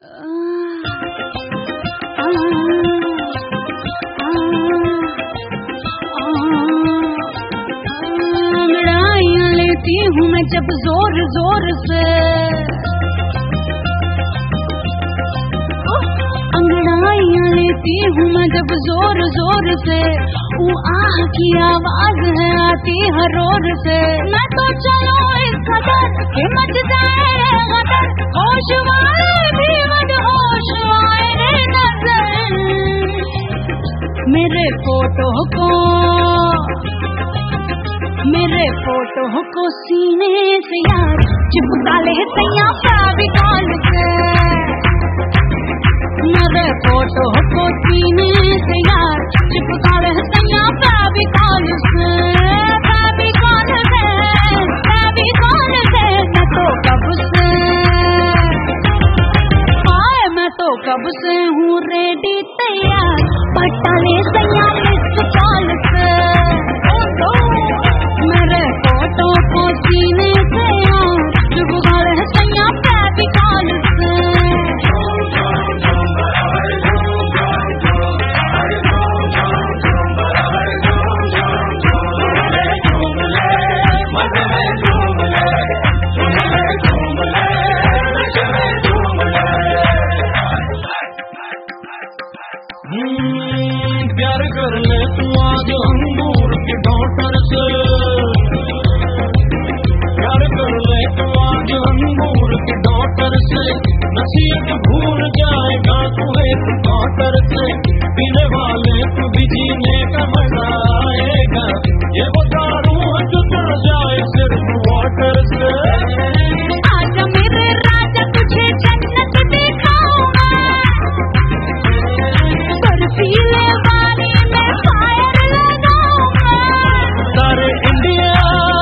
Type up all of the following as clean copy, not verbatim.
अंगड़ाइयाँ लेती हूँ मैं जब जोर जोर से, अंगड़ाइयाँ लेती हूँ मैं जब जोर जोर से, वो आह की आवाज है आती हर ओर से। मैं तो चलो इस कदर कि मच जाए गदर, होश वाले भी मदहोश आए नजर। मेरे फोटो को सीने से यार चिपका ले सैया फेविकॉल से। मेरे फोटो को सीने से यार चिपका ले सैया फेविकॉल से। फेविकॉल से मैं तो कब से हूँ रेडी तैयार, पटा ले सैया मिस कॉल से। मेरे फोटो को सीने से यार चिपका ले सैया फेविकॉल से। प्यार कर ले तू आज अंगूर के डॉक्टर से, प्यार कर ले तू आज अंगूर के डॉक्टर से। नसीहत भूल जाएगा तू एक डॉक्टर से, पीने वाले तू भी जीने का मजा आएगा। ये वो दारू जो चढ़ जाए सिर्फ वाटर से। आजा मेरे राजा तुझे जन्नत दिखाऊंगा, बर्फीले पानी में फायर लगाऊंगा। सारे इंडिया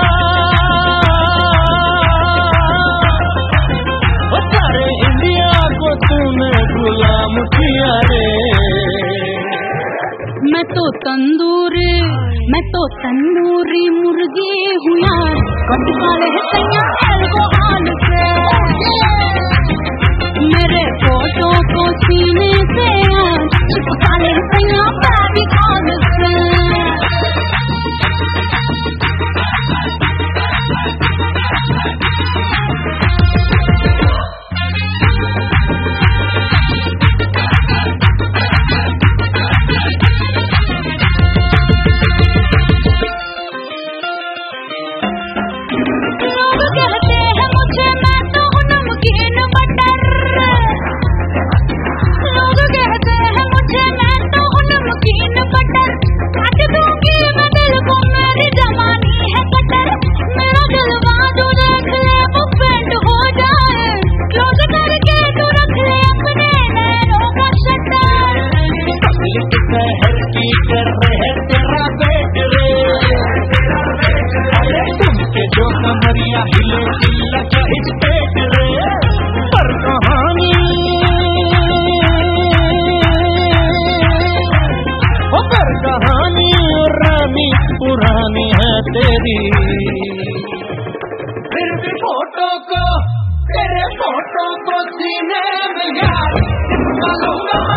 को तूने गुलाम किया रे। मैं तो तंदूरी मुर्गी हूँ यार, कटका ले सैया अल्कोहल से। मेरे फोटो को सीने से यार चिपका ले सैया फेविकॉल से। कमरिया हिले लगा इस पेट रे। पर कहानी रानी पुरानी है तेरी। फिर भी तेरे फोटो को सीने में यार